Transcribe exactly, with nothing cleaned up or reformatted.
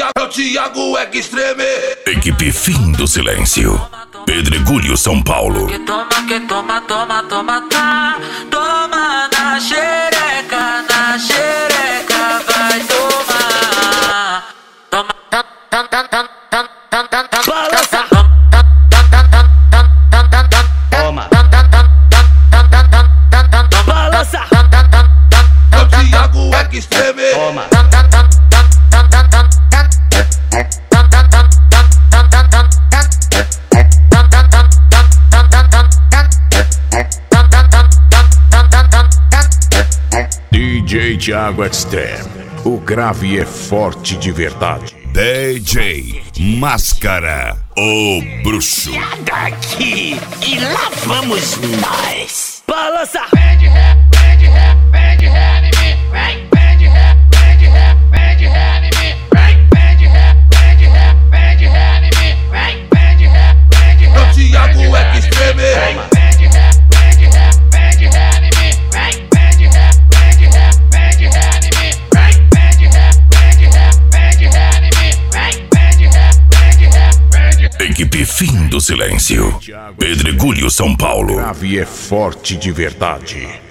Thiago, é o Thiago Extreme. Equipe Fim do Silêncio. Pedregulho, São Paulo. Que toma, que toma, toma, toma, tá. Toma na xereca, na xereca, vai tomar. Toma, tam, tam, tam, tam, tam, tam, tam, tam. Balança. Toma. Balança. É o Thiago Extreme. Toma. D J Thiago Extreme, o grave é forte de verdade. D J Máscara, o bruxo. Daqui e lá vamos nós. Balança. Vem de ré, vem de ré, vem de ré em mim. Vem, vem de ré, vem de ré, vem de ré em mim. Vem, vem de ré, vem de ré, vem de ré em mim. Vem, vem de ré, vem de ré. É o Thiago Extreme. Vem de ré, vem de ré, vem de ré em mim. Vem, vem de ré, vem de ré, vem de ré em mim. Vem, vem de ré, vem de ré, vem de ré em mim. Vem, vem de ré, vem de ré, vem de ré. Equipe Fim do Silêncio. Pedregulho, São Paulo. Grave é forte de verdade.